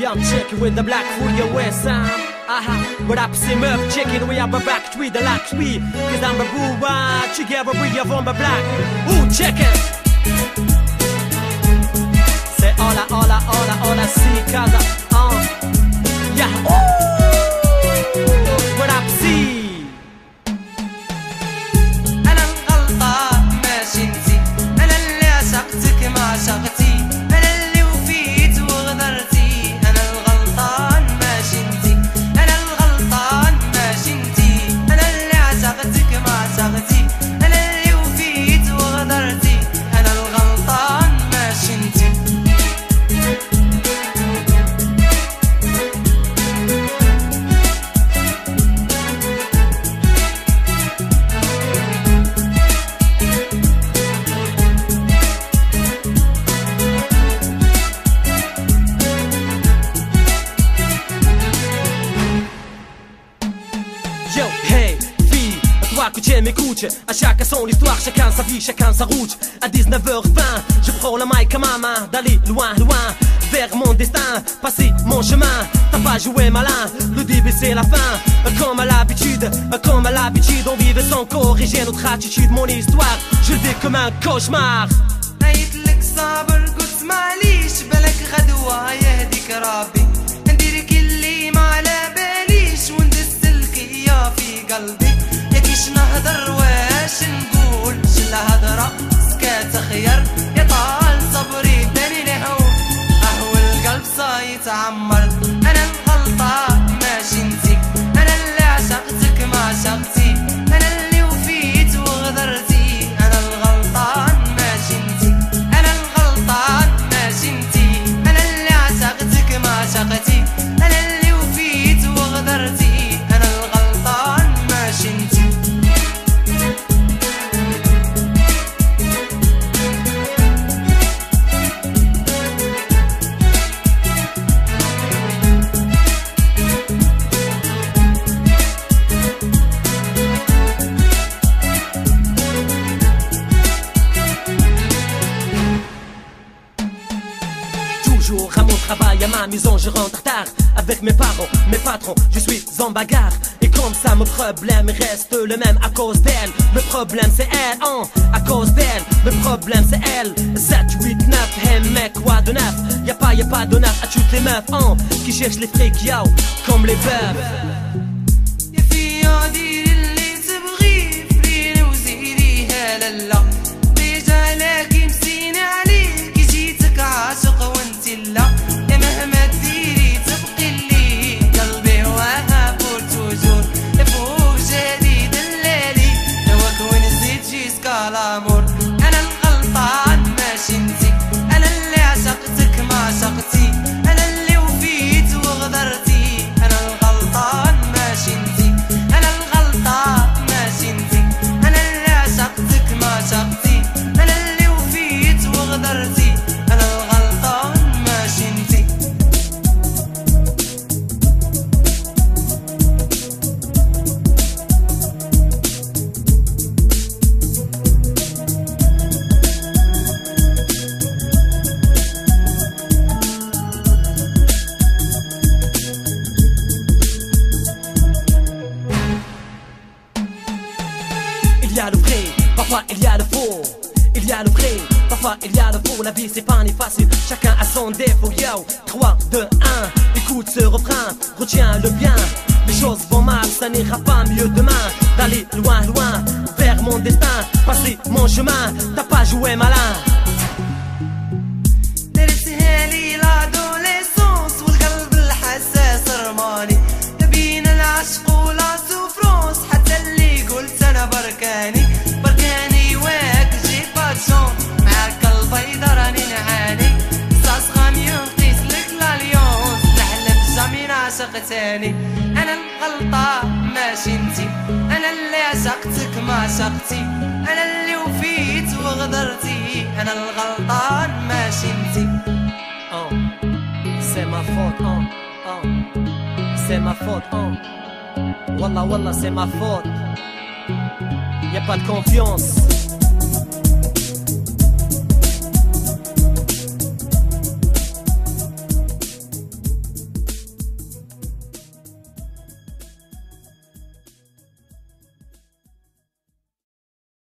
I'm checking with the black for your west side. But up c'est meuf checking we have a back to the lax we. Cause I'm a boo together we have on my black. Ooh checking. Say hola see casa. Yeah. Ooh. But up see. أنا الغلطة ماشي انتي، أنا اللي عشقتك ما عشقتي، أنا اللي وفيت وغدرتي. أنا الغلطان ماشي انتي، أنا الغلطان ماشي انتي، أنا اللي عشقتك ما عشقتي، أنا اللي وفيت وغدرتي. أنا الغلطان ماشي انتي. Yo, hey, fille, toi que tu m'écoutes. À chacun son histoire, chacun sa vie, chacun sa route. À 19h20, je prends la mic à ma main, d'aller loin, loin, vers mon destin, passer mon chemin. T'as pas joué malin, le début c'est la fin. Comme à l'habitude, on vivait sans corriger notre attitude. Mon histoire, je le vis comme un cauchemar. عيطلك صابر قلت معليش بالك غدوة يهديك ربي، نديرك اللي ما على باليش وندسلك يا في قلبي. يا كيش نهضر واش نقول شلا هضرة سكات خير، يا طال صبري داني لهون اهو القلب صايتعمر. انا الغلطة ماشي انتي، انا اللي عشقتك ما عشقتي، انا اللي وفيت وغدرتي. انا الغلطان ماشي انتي، انا الغلطان ماشي انتي، انا اللي عشقتك ما عشقتي، انا اللي وفيت وغدرتي. انا الغلطان ماشي انتي. Toujours à mon travail, à ma maison, je rentre tard. Avec mes parents, mes patrons, je suis en bagarre. Et comme ça, mon problème reste le même à cause d'elle. Le problème c'est elle, à cause d'elle. Le problème c'est elle. 7, 8, 9, hey mec, quoi de neuf? Y'a pas de neuf à toutes les meufs, qui cherchent les frics, yo, comme les bœufs. يا فيا ديري اللي تبغيه فريني وزيريها لالا، ديجا لاكي مسيني عليك جيتك عاشق وانتي لا. يا مهما ديري تبقي لي قلبي وهاب توجور، فوق جديد الليلي هواك وين زيد جيسكا لامور. انا الغلطان ماشي انتي، انا اللي عشقتك ما عشقتي، انا اللي وفيت وغدرتي. انا الغلطان ماشي انتي، انا الغلطان ماشي انتي، انا اللي عشقتك ما عشقتي، انا اللي وفيت وغدرتي. انا الغلطان ماشي انتي. Il y a le vrai, parfois il y a le faux. Il y a le vrai, parfois il y a le faux. La vie c'est pas ni facile, chacun a son défaut. Yo, 3, 2, 1, écoute ce refrain, retiens-le bien. Les choses vont mal, ça n'ira pas mieux demain. D'aller loin, loin, vers mon destin, passer mon chemin, t'as pas joué malin. درتها لي لادوليسونس والقلب الحساس رماني، بين العشق ولا سوفرونس حتى اللي قلت انا بركاني. بركاني واك جي باتشون معاك البيضة راني نعاني، صاص غاميون قيس لك لاليونس نحلف جامي نعشق تاني. انا الغلطة ماشي انتي، انا اللي عشقتك ما عشقتي، انا اللي وفيت وغدرتي. انا الغلطان ماشي انتي. C'est ma faute, c'est ma faute, Wallah, wallah, c'est ma faute. Y'a pas de confiance.